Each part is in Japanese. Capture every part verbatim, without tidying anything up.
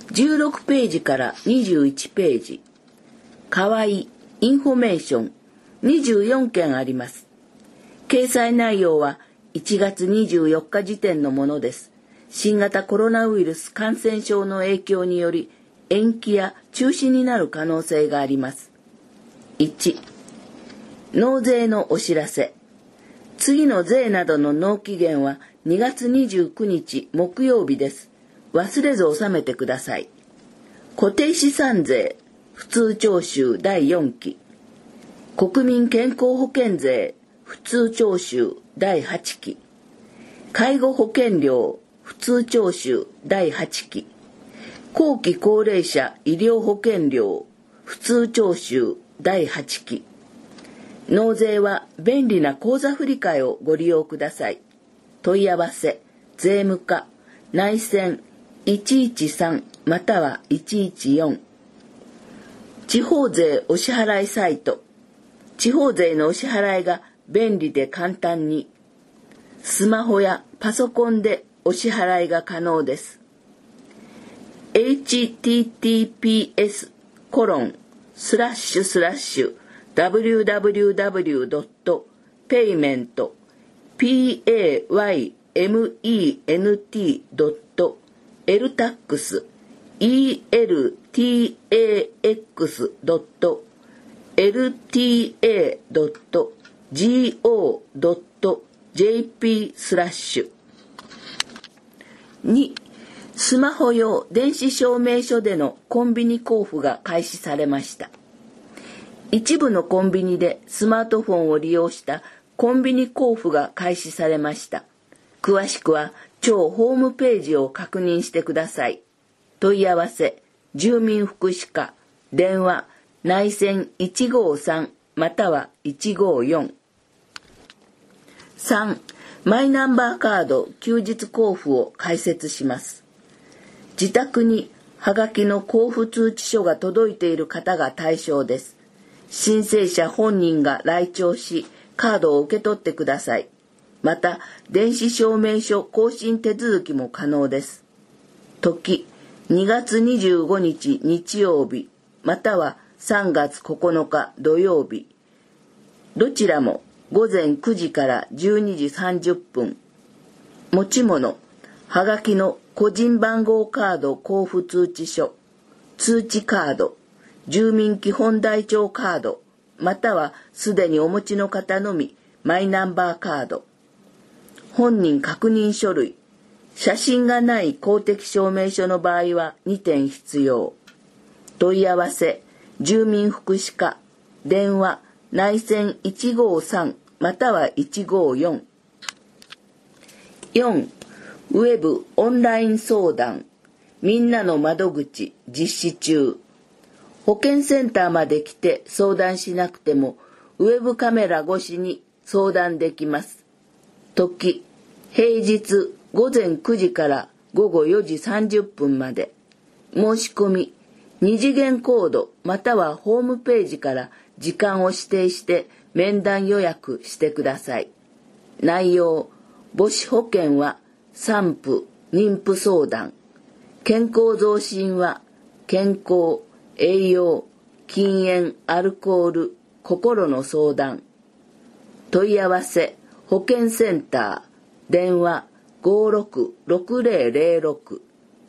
じゅうろくページからにじゅういちページ。かわいいインフォメーションにじゅうよんけんあります。掲載内容はいちがつにじゅうよっか時点のものです。新型コロナウイルス感染症の影響により延期や中止になる可能性があります。いち、納税のお知らせ。次の税などの納期限はにがつにじゅうくにち木曜日です。忘れず納めてください。固定資産税普通徴収だいよんき、国民健康保険税普通徴収だいはちき、介護保険料普通徴収だいはちき、後期高齢者医療保険料普通徴収だいはちき。納税は便利な口座振替をご利用ください。問い合わせ税務課内線いちいちさんまたはいちいちよん。地方税お支払いサイト。地方税のお支払いが便利で簡単に。スマホやパソコンでお支払いが可能です。エイチティーティーピーエスコロンスラッシュスラッシュダブリューダブリューダブリュードットペイメント ピーエーワイエムイーエヌティードットエルタックス イーエルティーエーエックスドットエルティーエードットジーオードットジェーピースラッシュ。に、スマホ用電子証明書でのコンビニ交付が開始されました。一部のコンビニでスマートフォンを利用したコンビニ交付が開始されました。詳しくは庁ホームページを確認してください。問い合わせ住民福祉課電話内線いちごさんまたはいちごよん。さん、マイナンバーカード休日交付を開設します。自宅にはがきの交付通知書が届いている方が対象です。申請者本人が来庁し、カードを受け取ってください。また、電子証明書更新手続きも可能です。時、にがつにじゅうごにち日曜日、またはさんがつここのか土曜日。どちらもごぜんくじからじゅうにじさんじゅっぷん。持ち物、はがきの個人番号カード交付通知書、通知カード、住民基本台帳カード、またはすでにお持ちの方のみマイナンバーカード、本人確認書類、写真がない公的証明書の場合はにてん必要。問い合わせ住民福祉課電話内線いちごさんまたはいちごよん。よん、ウェブオンライン相談みんなの窓口実施中。保健センターまで来て相談しなくてもウェブカメラ越しに相談できます。時、平日ごぜんくじからごごよじさんじゅっぷんまで。申し込みに次元コードまたはホームページから時間を指定して面談予約してください。内容、母子保険は産婦、妊婦相談、健康増進は健康、栄養、禁煙、アルコール、心の相談。問い合わせ、保健センター、電話ごろくろくぜろぜろろく。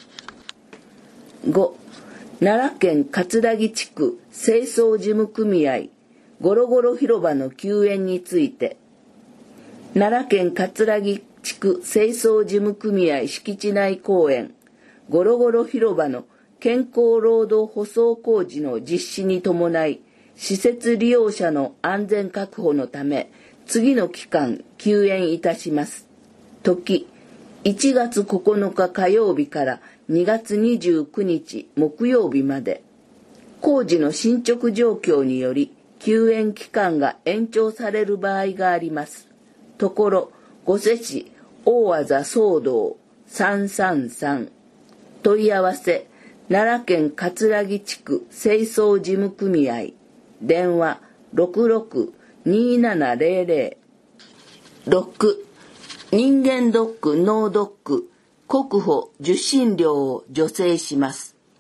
ご、奈良県葛城地区清掃事務組合ゴロゴロ広場の休園について。奈良県葛城地区清掃事務組合敷地内公園ゴロゴロ広場の健康労働舗装工事の実施に伴い、施設利用者の安全確保のため、次の期間休園いたします。時、いちがつここのか火曜日からにがつにじゅうくにち木曜日まで。工事の進捗状況により、休園期間が延長される場合があります。ところ、御所市大字騒動さんさんさん。問い合わせ、奈良県葛城地区清掃事務組合電話ろくろくにななぜろぜろ。ろく、人間ドック脳ドック国保受信料を助成します。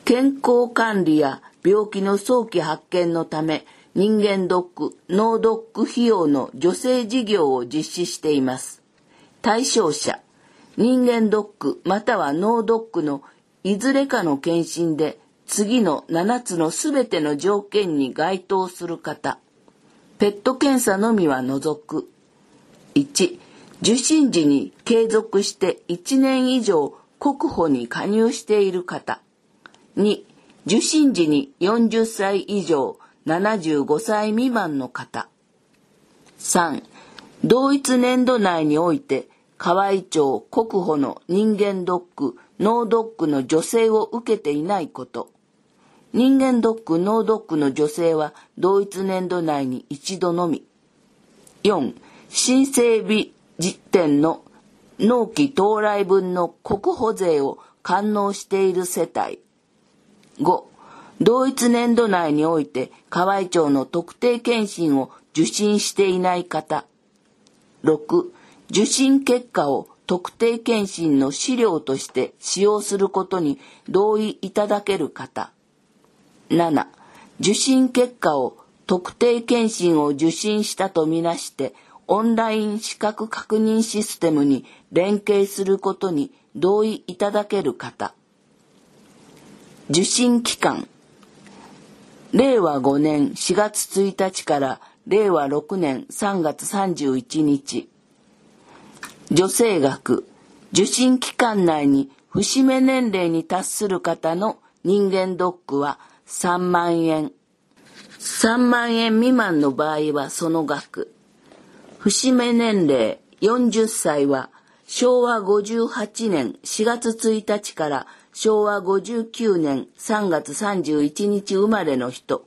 健康管理や病気の早期発見のため、人間ドック、脳ドック費用の助成事業を実施しています。対象者、人間ドックまたは脳ドックのいずれかの検診で次のななつのすべての条件に該当する方。ペット検査のみは除く。いち、受診時に継続していちねん以上国保に加入している方。に、受診時によんじゅっさい以上ななじゅうごさい未満の方。さん、同一年度内において河合町国保の人間ドック、脳ドックの助成を受けていないこと。人間ドック、脳ドックの助成は同一年度内に一度のみ。よん、申請日時点の納期到来分の国保税を完納している世帯。ご、同一年度内において河合町の特定健診を受診していない方。ろく、受診結果を特定健診の資料として使用することに同意いただける方。なな、受診結果を特定健診を受診したとみなしてオンライン資格確認システムに連携することに同意いただける方。受診期間、れいわごねんしがつついたちかられいわろくねんさんがつさんじゅういちにち。助成額、受診期間内に節目年齢に達する方の人間ドックはさんまんえん。さんまんえん未満の場合はその額。節目年齢よんじゅっさいはしょうわごじゅうはちねんしがつついたちからしょうわごじゅうきゅうねんさんがつさんじゅういちにち生まれの人。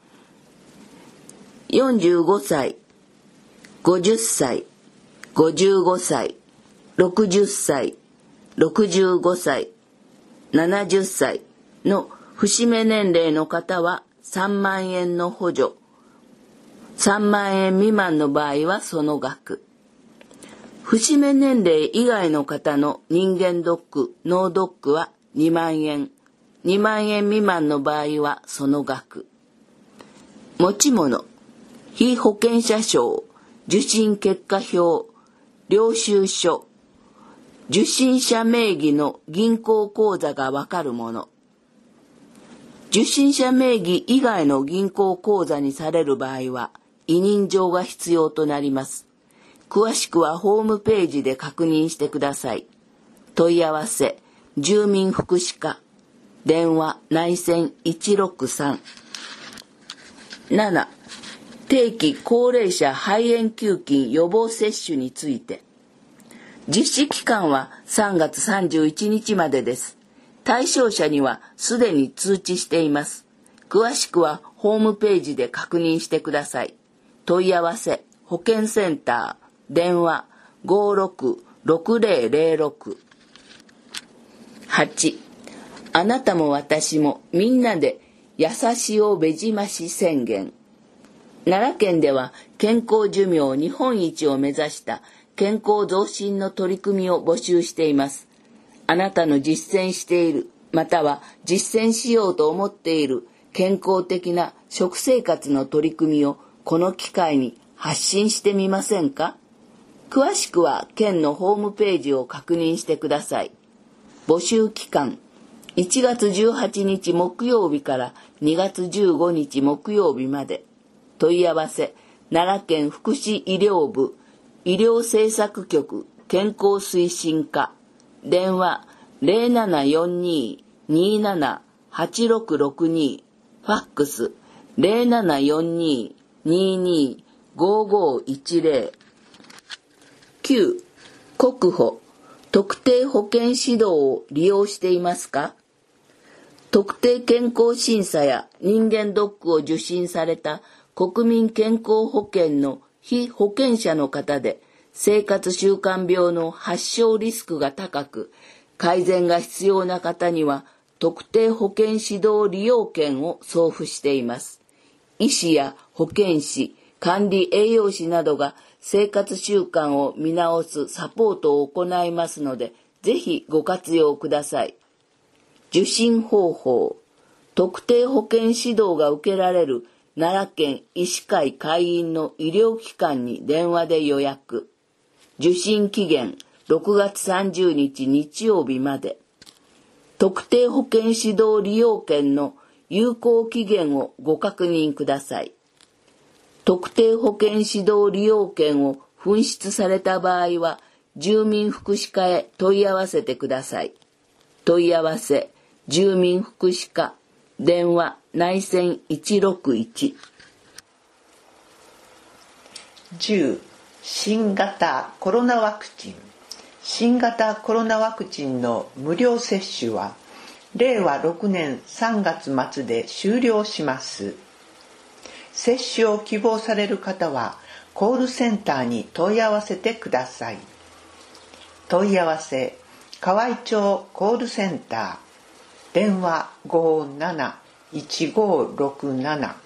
よんじゅうごさい、ごじゅっさい、ごじゅうごさい、ろくじゅっさい、ろくじゅうごさい、ななじゅっさいの節目年齢の方はさんまんえんの補助。さんまんえん未満の場合はその額。節目年齢以外の方の人間ドック、脳ドックはにまんえん。にまんえん未満の場合はその額。持ち物、被保険者証、受診結果表、領収書、受診者名義の銀行口座がわかるもの。受診者名義以外の銀行口座にされる場合は委任状が必要となります。詳しくはホームページで確認してください。問い合わせ、住民福祉課、電話内線いちろくさん。なな、定期高齢者肺炎球菌予防接種について。実施期間はさんがつさんじゅういちにちまでです。対象者にはすでに通知しています。詳しくはホームページで確認してください。問い合わせ、保健センター、電話ごろくろくぜろぜろろく。はち、あなたも私もみんなで優しおべじまし宣言。奈良県では健康寿命日本一を目指した健康増進の取り組みを募集しています。あなたの実践している、または実践しようと思っている健康的な食生活の取り組みをこの機会に発信してみませんか？詳しくは県のホームページを確認してください。募集期間、いちがつじゅうはちにち木曜日からにがつじゅうごにち木曜日まで。問い合わせ、奈良県福祉医療部、医療政策局健康推進課。電話ゼロななよんにーにーななはちろくろくに、ファックスゼロななよんにーにーにーごごいちぜろ。きゅう、国保、特定保険指導を利用していますか？特定健康審査や人間ドックを受診された国民健康保険の被保険者の方で、生活習慣病の発症リスクが高く、改善が必要な方には特定保険指導利用券を送付しています。医師や保健師、管理栄養士などが生活習慣を見直すサポートを行いますので、ぜひご活用ください。受診方法、 特定保健指導が受けられる奈良県医師会会員の医療機関に電話で予約。受診期限ろくがつさんじゅうにち日曜日まで。特定保健指導利用券の有効期限をご確認ください。特定保健指導利用券を紛失された場合は、住民福祉課へ問い合わせてください。問い合わせ、住民福祉課、電話、内線いちろくいち。 じゅう. 新型コロナワクチン。新型コロナワクチンの無料接種は、れいわろくねんさんがつ末で終了します。接種を希望される方は、コールセンターに問い合わせてください。問い合わせ、河合町コールセンター、電話 ごーなないちごーろくなな。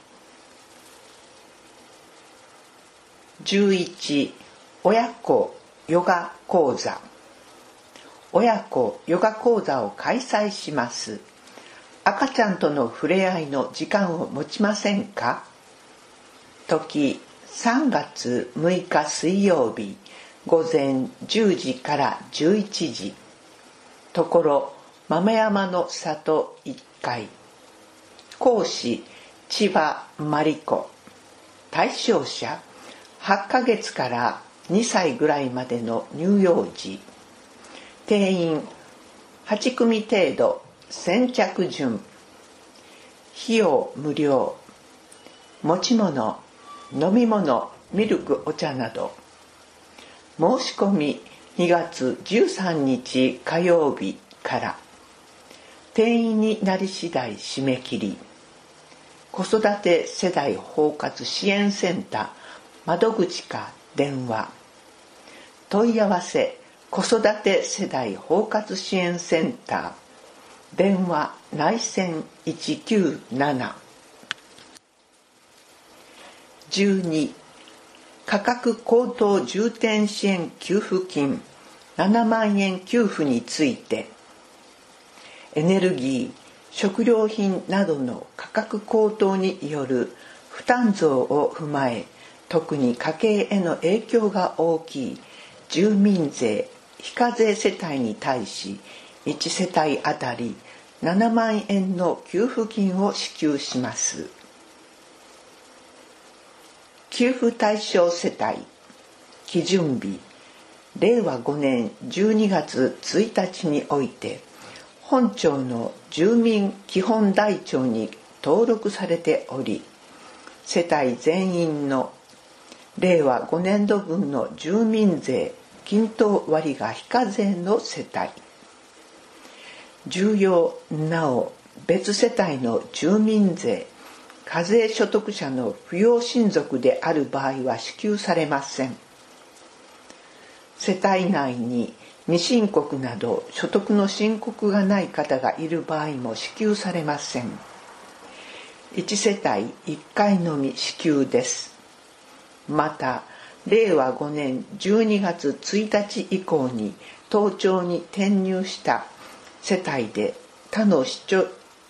じゅういち. 親子ヨガ講座。親子ヨガ講座を開催します。赤ちゃんとの触れ合いの時間を持ちませんか？時さんがつむいか水曜日、午前じゅうじからじゅういちじ。ところ豆山の里いっかい。講師千葉真理子。対象者はっかげつからにさいぐらいまでの乳幼児。定員はちくみ程度。先着順。費用無料。持ち物、飲み物、ミルク、お茶など。申し込みにがつじゅうさんにち火曜日から。定員になり次第締め切り。子育て世代包括支援センター窓口か電話。問い合わせ、子育て世代包括支援センター電話内線いちきゅうなな。じゅうに. 価格高騰重点支援給付金ななまんえん給付について、エネルギー、食料品などの価格高騰による負担増を踏まえ、特に家計への影響が大きい住民税非課税世帯に対し、いちせたいあたりななまんえんの給付金を支給します。給付対象世帯基準日、れいわごねんじゅうにがつついたちにおいて、本町の住民基本台帳に登録されており、世帯全員のれいわごねんどぶんの住民税均等割が非課税の世帯、重要なお別世帯の住民税課税所得者の扶養親族である場合は支給されません。世帯内に未申告など所得の申告がない方がいる場合も支給されません。いちせたいいっかいのみ支給です。またれいわごねんじゅうにがつついたち以降に当町に転入した世帯で他の市町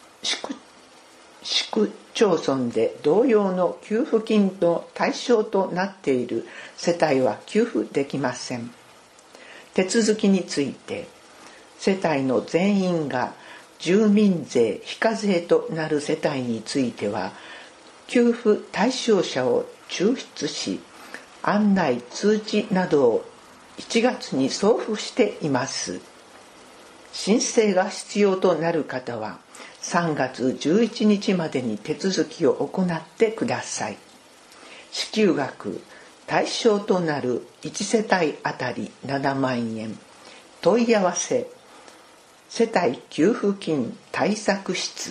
市区町村で同様の給付金の対象となっている世帯は給付できません。手続きについて、世帯の全員が住民税非課税となる世帯については、給付対象者を抽出し、案内通知などをいちがつに送付しています。申請が必要となる方はさんがつじゅういちにちまでに手続きを行ってください。支給額対象となるいちせたいあたりななまんえん。問い合わせ、世帯給付金対策室。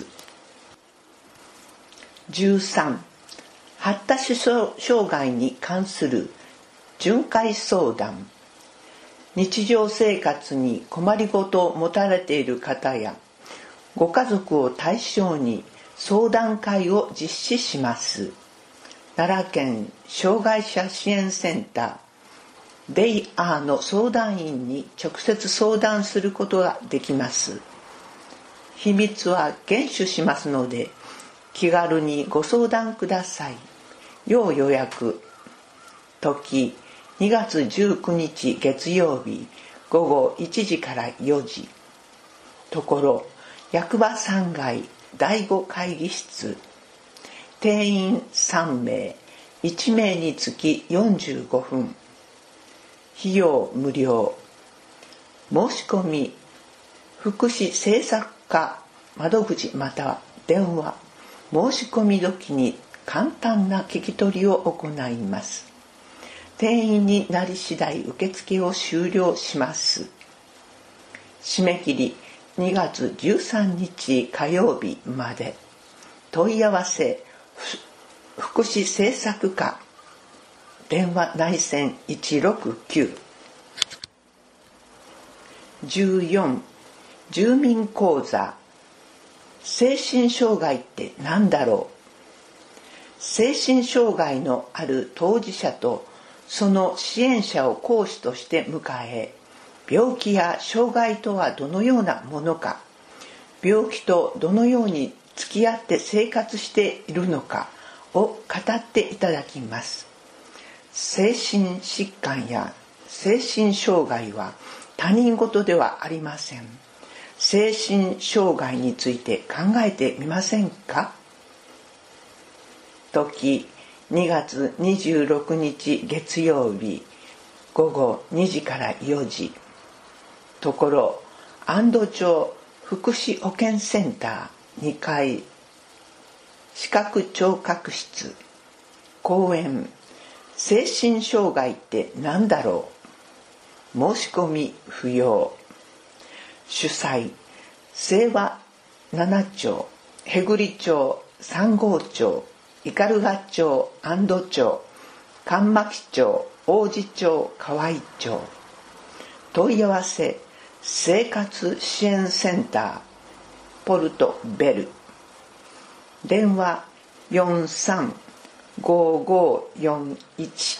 じゅうさん. 発達障害に関する巡回相談。日常生活に困りごとを持たれている方やご家族を対象に相談会を実施します。奈良県障害者支援センターデイアーの相談員に直接相談することができます。 秘密は厳守しますので、気軽にご相談ください。要予約。時、にがつじゅうくにち月曜日、ごごいちじからよじ。ところ、役場さんがいだいご会議室。定員さんめい、いちめいにつきよんじゅうごふん。費用無料。申し込み、福祉政策課窓口または電話。申し込み時に簡単な聞き取りを行います。定員になり次第受付を終了します。締め切りにがつじゅうさんにち火曜日まで。問い合わせ福祉政策課電話内線いちろくきゅう。じゅうよん住民講座。精神障害って何だろう。精神障害のある当事者とその支援者を講師として迎え、病気や障害とはどのようなものか、病気とどのように付き合って生活しているのかを語っていただきます。精神疾患や精神障害は他人事ではありません。精神障害について考えてみませんか。時、にがつにじゅうろくにち月曜日、ごごにじからよじ。ところ、安堵町福祉保健センターにかい、視覚聴覚室。講演、精神障害って何だろう。申し込み不要。主催、清和ななちょう、へぐり町、さんごうちょう、斑鳩町、安堵町、上牧町、王子町、河合町。問い合わせ、生活支援センター、ポルトベル。電話よんさんごごよんいち。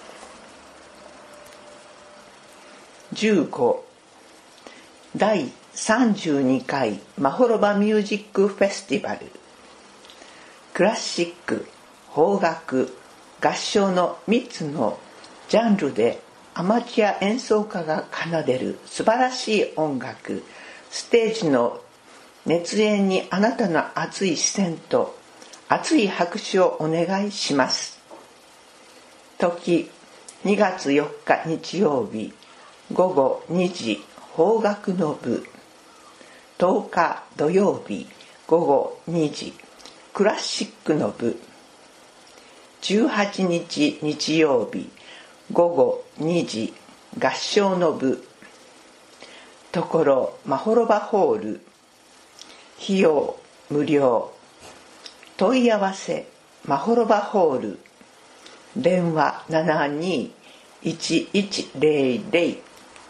じゅうごだいさんじゅうにかいまほろばミュージックフェスティバル。クラシック、邦楽、合唱のみっつのジャンルでアマチュア演奏家が奏でる素晴らしい音楽。ステージの熱演にあなたの熱い視線と熱い拍手をお願いします。時、にがつよっか日曜日、ごごにじ邦楽の部。とおか土曜日、ごごにじクラシックの部。じゅうはちにち日曜日、ごごにじ合唱の部。ところまほろばホール。費用無料。問い合わせまほろばホール。電話ななにいちいちぜろぜろ。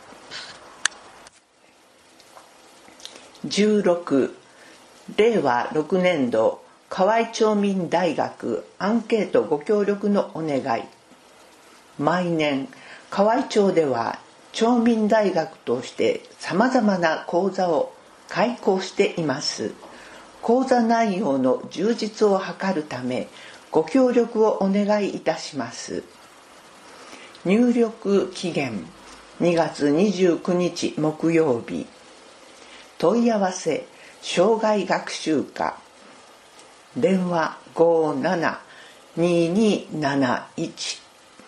じゅうろくれいわろくねんど河合町民大学アンケートご協力のお願い。毎年河合町では町民大学としてさまざまな講座を開講しています。講座内容の充実を図るためご協力をお願いいたします。入力期限にがつにじゅうくにち木曜日。問い合わせ障害学習課。電話ごななにになないち。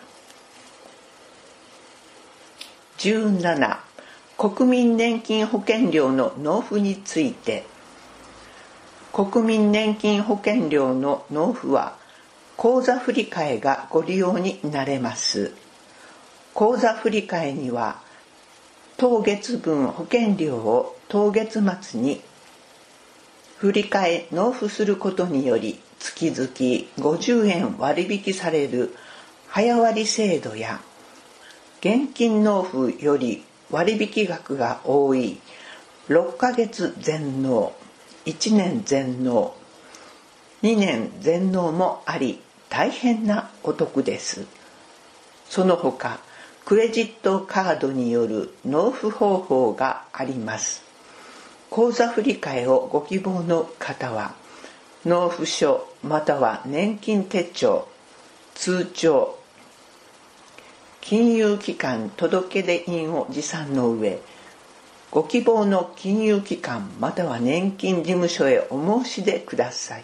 じゅうなな国民年金保険料の納付について。国民年金保険料の納付は口座振替がご利用になれます。口座振替には当月分保険料を当月末に振り替え納付することにより月々ごじゅうえん割引される早割制度や現金納付より割引額が多いろっかげつ全納、いちねん全納、にねん全納もあり大変なお得です。その他クレジットカードによる納付方法があります。 口座振替をご希望の方は、納付書または年金手帳、通帳、金融機関届出印を持参の上、ご希望の金融機関または年金事務所へお申し出ください。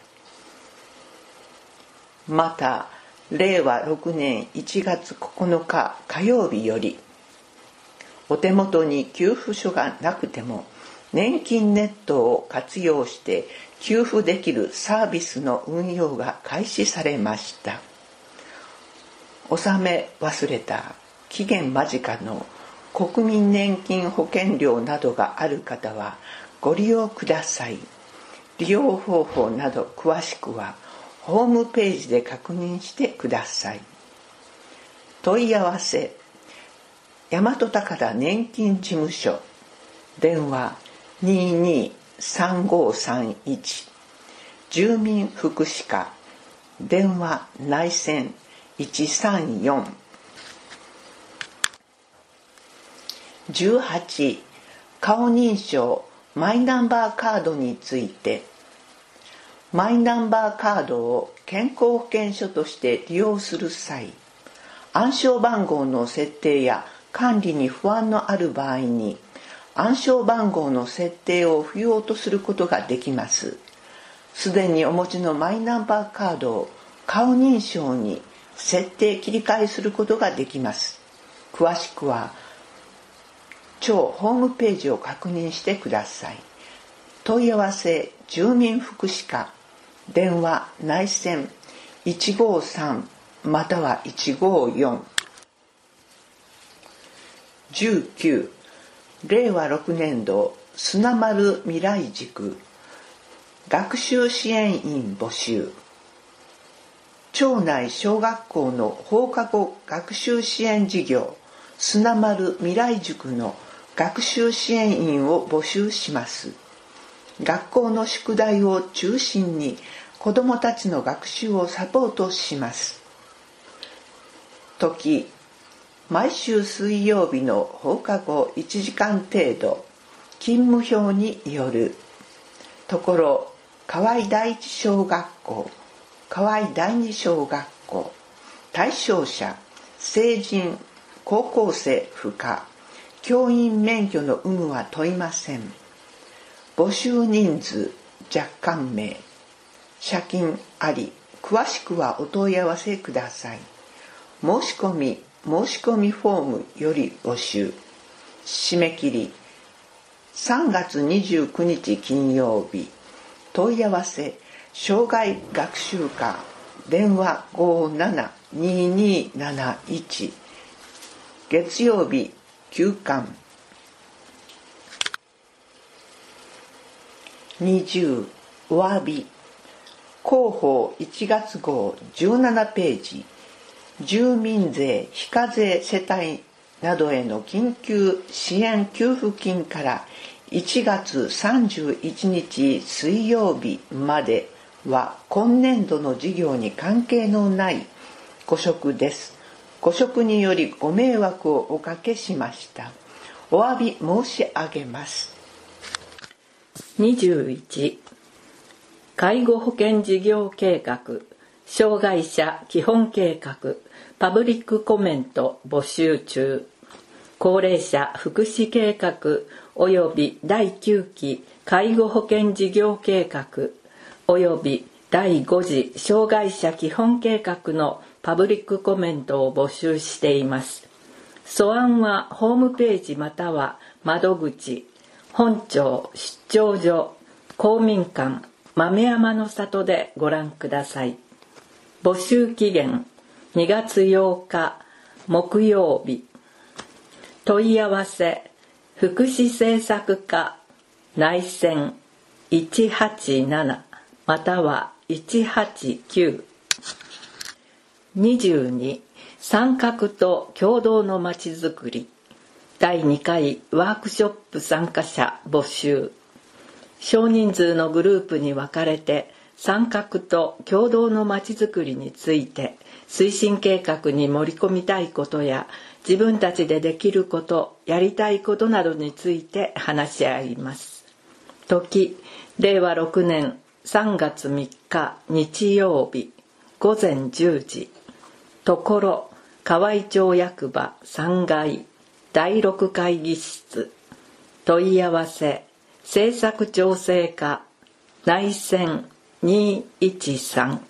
また、れいわろくねんいちがつここのか火曜日より、お手元に給付書がなくても、年金ネットを活用して給付できるサービスの運用が開始されました。納め忘れた、期限間近の国民年金保険料などがある方はご利用ください。利用方法など詳しくはホームページで確認してください。問い合わせ、大和高田年金事務所、電話にーにーさんごさんいち、住民福祉課、電話内線いちさんよん、じゅうはち、顔認証マイナンバーカードについて、マイナンバーカードを健康保険証として利用する際、暗証番号の設定や管理に不安のある場合に、暗証番号の設定を不要とすることができます。すでにお持ちのマイナンバーカードを顔認証に設定切り替えすることができます。詳しくは庁ホームページを確認してください。問い合わせ、住民福祉課、電話内線いちごさんまたはいちごよん、じゅうきゅう、れいわろくねんど砂丸未来塾学習支援員募集。町内小学校の放課後学習支援事業砂丸未来塾の学習支援員を募集します。学校の宿題を中心に子どもたちの学習をサポートします。時、毎週水曜日の放課後いちじかん程度、勤務表による。ところ、河合第一小学校、河合第二小学校、対象者、成人、高校生不可、教員免許の有無は問いません。募集人数、若干名、謝金あり、詳しくはお問い合わせください。申し込み、申し込みフォームより募集。締め切り、さんがつにじゅうくにち金曜日。問い合わせ、障害学習課、電話ごーななにーにーなないち。月曜日、休館。にじゅう、お詫び。広報いちがつ号じゅうななページ。住民税非課税世帯などへの緊急支援給付金からいちがつさんじゅういちにち水曜日までは今年度の事業に関係のない誤植です。誤植によりご迷惑をおかけしました。お詫び申し上げます。 にじゅういち、介護保険事業計画、障害者基本計画、パブリックコメント募集中。高齢者福祉計画及びだいきゅうき介護保険事業計画及びだいごじ障害者基本計画のパブリックコメントを募集しています。素案はホームページまたは窓口、本庁出張所、公民館、豆山の里でご覧ください。募集期限にがつようか木曜日。問い合わせ、福祉政策課内線いちはちななまたはいちはちきゅう。にじゅうに、参画と共同のまちづくりだいにかいワークショップ参加者募集。少人数のグループに分かれて参画と共同のまちづくりについて推進計画に盛り込みたいことや自分たちでできること、やりたいことなどについて話し合います。 時、れいわろくねんさんがつみっか日曜日ごぜんじゅうじ。ところ、河合町役場さんがいだいろく会議室。問い合わせ、政策調整課内線にいちさん。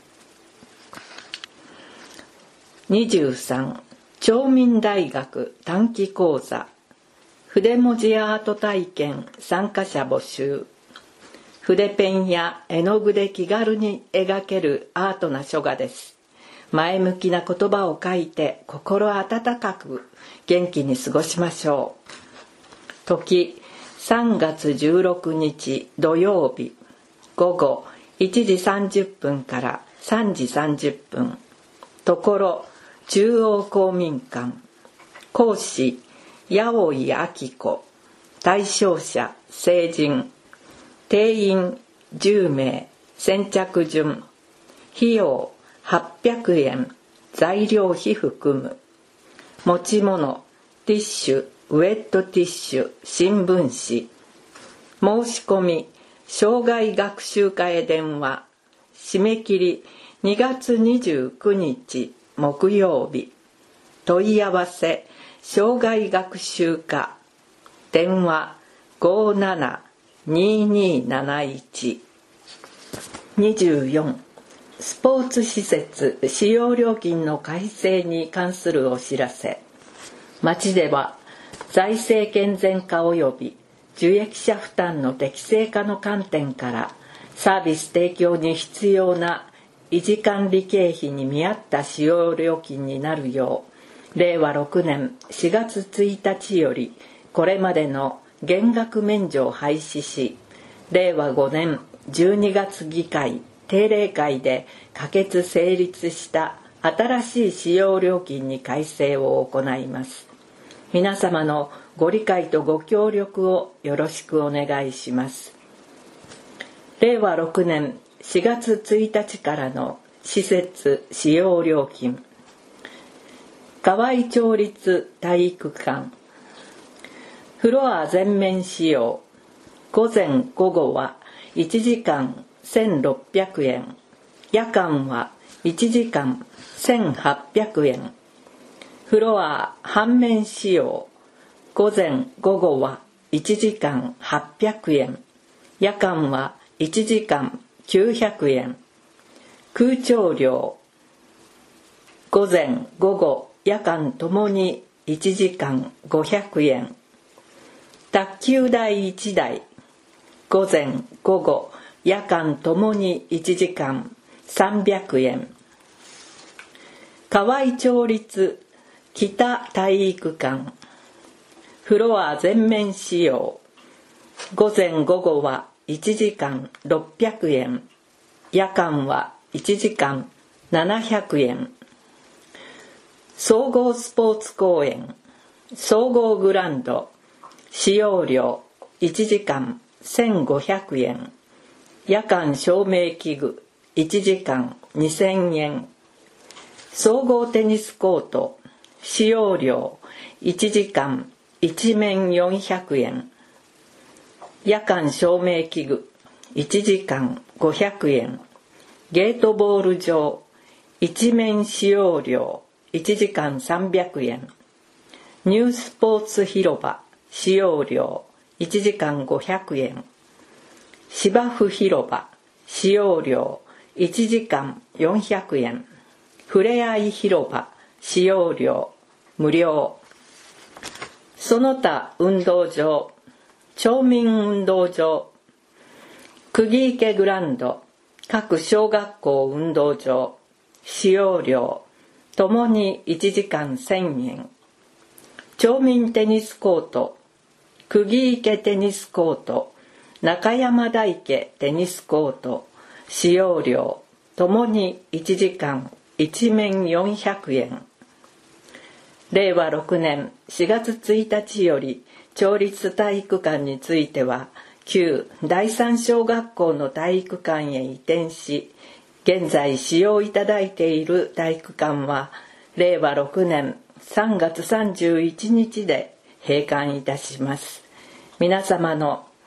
にじゅうさん、町民大学短期講座。筆文字アート体験参加者募集。筆ペンや絵の具で気軽に描けるアートな書画です。前向きな言葉を書いて心温かく元気に過ごしましょう。時、さんがつじゅうろくにち土曜日ごごいちじさんじゅっぷんからさんじさんじゅっぷん。ところ、中央公民館。講師、八尾井明子。対象者、成人。定員じゅうめい。先着順。費用はっぴゃくえん。材料費含む。持ち物、ティッシュ、ウェットティッシュ、新聞紙。申し込み、生涯学習課へ電話。締め切りにがつにじゅうくにち木曜日。問い合わせ、生涯学習課。電話ごーななにーにーなないち。にじゅうよん、スポーツ施設使用料金の改正に関するお知らせ。町では財政健全化及び受益者負担の適正化の観点からサービス提供に必要な維持管理経費に見合った使用料金になるよう、れいわろくねんしがつついたちよりこれまでの減額免除を廃止し、れいわごねんじゅうにがつ議会定例会で可決成立した新しい使用料金に改正を行います。皆様のご理解とご協力をよろしくお願いします。れいわろくねんしがつついたちからの施設使用料金。河合町立体育館。フロア全面使用。午前午後はいちじかんせんろっぴゃくえん。夜間はいちじかんせんはっぴゃくえん。フロア半面使用。午前午後はいちじかんはっぴゃくえん。夜間はいちじかんきゅうひゃくえん。空調料。午前午後夜間ともにいちじかんごひゃくえん。卓球台いちだい。午前午後夜間ともにいちじかんさんびゃくえん。河合町立北体育館。フロア全面使用。午前午後はいちじかんろっぴゃくえん。夜間はいちじかんななひゃくえん。総合スポーツ公園。総合グランド。使用料いちじかんせんごひゃくえん。夜間照明器具いちじかんにせんえん。総合テニスコート。使用料いちじかんいちめんよんひゃくえん。夜間照明器具いちじかんごひゃくえん。ゲートボール場一面使用料いちじかんさんびゃくえん。ニュースポーツ広場使用料いちじかんごひゃくえん。芝生広場使用料いちじかんよんひゃくえん。ふれあい広場使用料無料。その他運動場。町民運動場。釘池グランド各小学校運動場。使用料ともにいちじかんせんえん。町民テニスコート。釘池テニスコート。中山台家テニスコート。使用料ともにいちじかんいちめんよんひゃくえん。れいわろくねんしがつついたちより町立体育館については旧第三小学校の体育館へ移転し、現在使用いただいている体育館はれいわろくねんさんがつさんじゅういちにちで閉館いたします。皆様の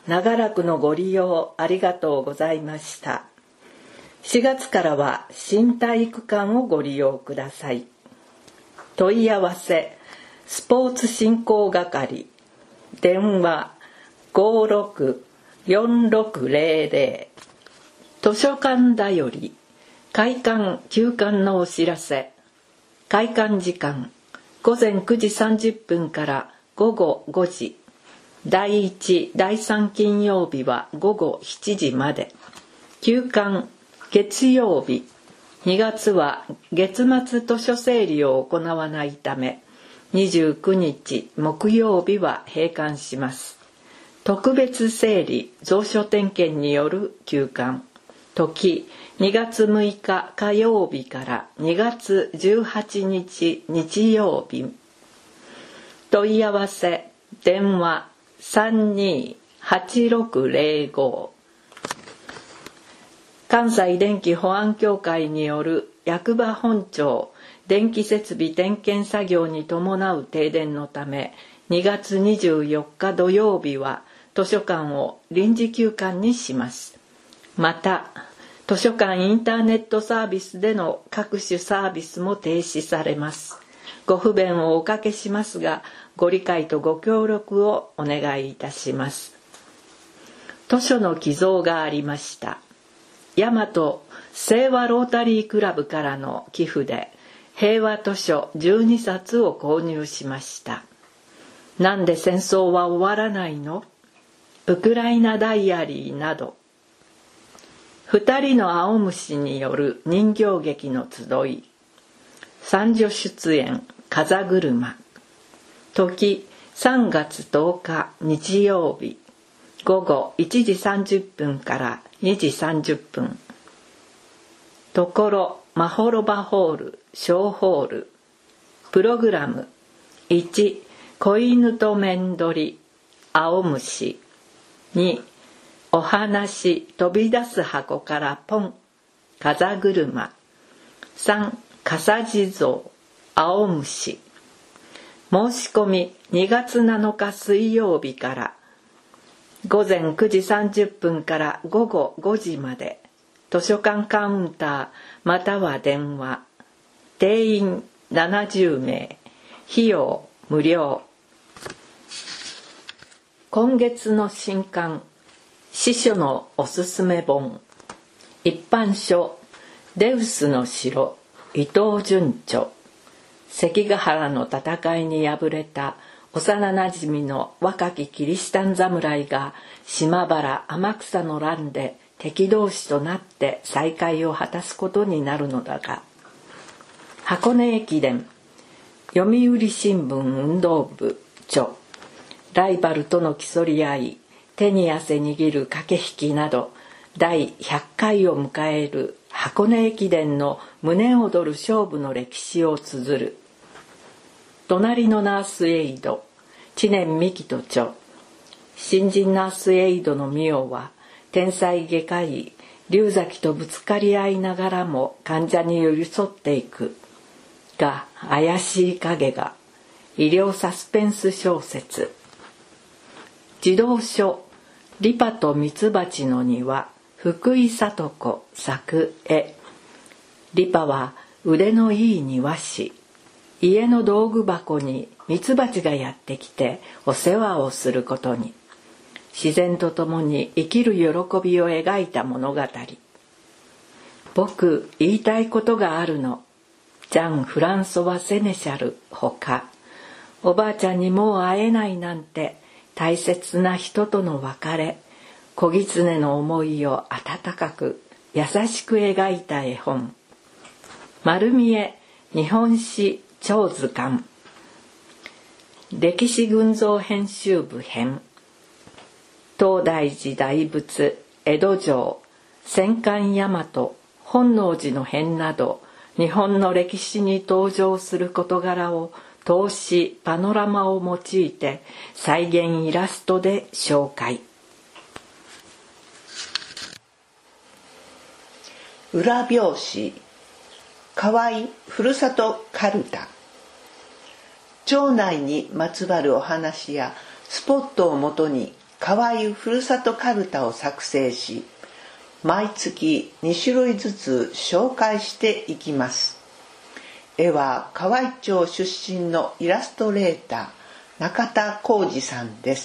長らくのご利用ありがとうございました。しがつからは新体育館をご利用ください。問い合わせスポーツ振興係電話 ごーろくよんろくぜろぜろ 図書館だより開館休館のお知らせ。開館時間ごぜんくじさんじゅっぷんからごごごじ、だいいち、だいさん金曜日はごごしちじまで。休館月曜日、にがつは月末図書整理を行わないためにじゅうくにち木曜日は閉館します。特別整理蔵書点検による休館。時にがつむいか火曜日からにがつじゅうはちにち日曜日。問い合わせ電話 さんにーはちろくぜろご。関西電気保安協会による役場本庁電気設備点検作業に伴う停電のためにがつにじゅうよっか土曜日は図書館を臨時休館にします。また図書館インターネットサービスでの各種サービスも停止されます。ご不便をおかけしますがご理解とご協力をお願いいたします。図書の寄贈がありました。大和清和ロータリークラブからの寄付で平和図書じゅうにさつを購入しました。なんで戦争は終わらないの？ウクライナダイアリーなど二人の青虫による人形劇の集い。三女出演風車。時さんがつとおか日曜日ごごいちじさんじゅっぷんからにじさんじゅっぷん。ところまほろばホール小ホール。プログラムいち子犬と面取り青虫。にお話飛び出す箱からポン風車。さん笠地蔵青虫。申し込みにがつなのか水曜日からごぜんくじさんじゅっぷんからごごごじまで。図書館カウンターまたは電話。定員ななじゅうめい。費用無料。今月の新刊司書のおすすめ本。一般書デウスの城伊藤準著。関ヶ原の戦いに敗れた幼なじみの若きキリシタン侍が島原天草の乱で敵同士となって再会を果たすことになるのだが、箱根駅伝読売新聞運動部著。ライバルとの競り合い、手に汗握る駆け引きなどだいひゃっかいを迎える箱根駅伝の胸躍る勝負の歴史を綴る。隣のナースエイド知念美希と著。新人ナースエイドのミオは天才外科医龍崎とぶつかり合いながらも患者に寄り添っていくが、怪しい影が医療サスペンス小説。児童書リパとミツバチの庭福井聡子作絵。リパは腕のいい庭師。家の道具箱にミツバチがやってきてお世話をすることに。自然とともに生きる喜びを描いた物語。僕言いたいことがあるの。ジャン・フランソワ・セネシャルほか。おばあちゃんにもう会えないなんて大切な人との別れ。小狐の思いを温かく優しく描いた絵本。丸見え日本史超図鑑。歴史群像編集部編。東大寺大仏江戸城戦艦大和本能寺の変など日本の歴史に登場する事柄を透視パノラマを用いて再現イラストで紹介。 裏表紙河合ふるさとかるた。町内にまつわるお話やスポットをもとに河合ふるさとかるたを作成し、毎月に種類ずつ紹介していきます。絵は河合町出身のイラストレーター中田浩二さんです。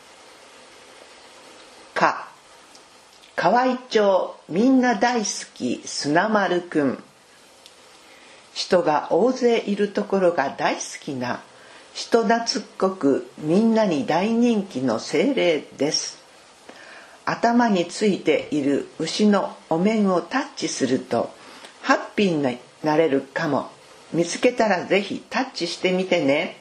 か、河合町みんな大好き砂丸くん。人が大勢いるところが大好きな人懐っこくみんなに大人気の精霊です。頭についている牛のお面をタッチするとハッピーになれるかも。見つけたらぜひタッチしてみてね。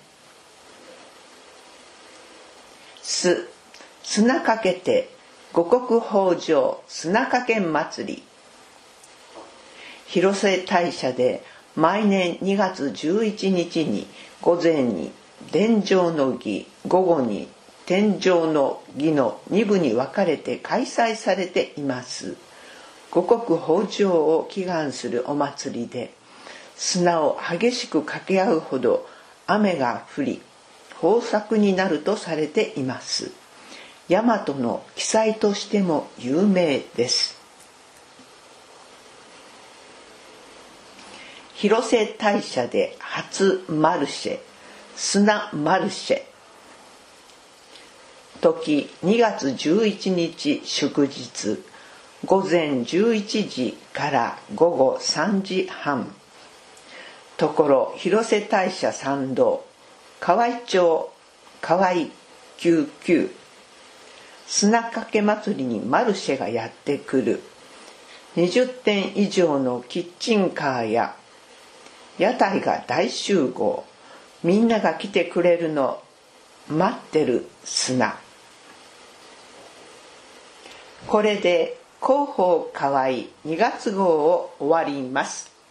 す、砂かけて五穀豊穣砂かけ祭り。広瀬大社で毎年にがつじゅういちにちに午前に殿上の儀、午後に天上の儀のに部に分かれて開催されています。五穀豊穣を祈願するお祭りで、砂を激しくかけ合うほど雨が降り、豊作になるとされています。大和の記載としても有名です。広瀬大社で初マルシェ、砂マルシェ。時にがつじゅういちにち祝日、午前じゅういちじから午後さんじはん。ところ広瀬大社参道、河合町河合きゅうきゅう砂かけ祭りにマルシェがやってくる。にじゅってん以上のキッチンカーや屋台が大集合。みんなが来てくれるの待ってる砂。これで広報河合にがつ号を終わります。